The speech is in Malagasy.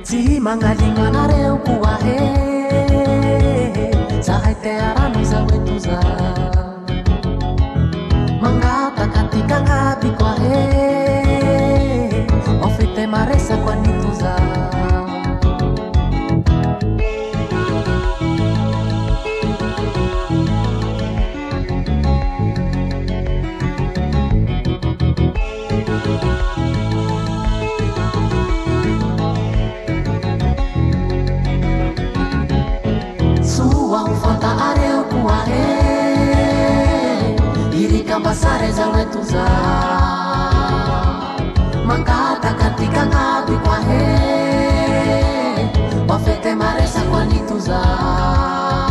Tsy magnaligno anareo koa he zahay te arano za hoe toza mangataka ty kagnaby koa he ofete maresako any toza Basare za wetu za mangata katika ngapi kwa he wafete maresa kwa nituza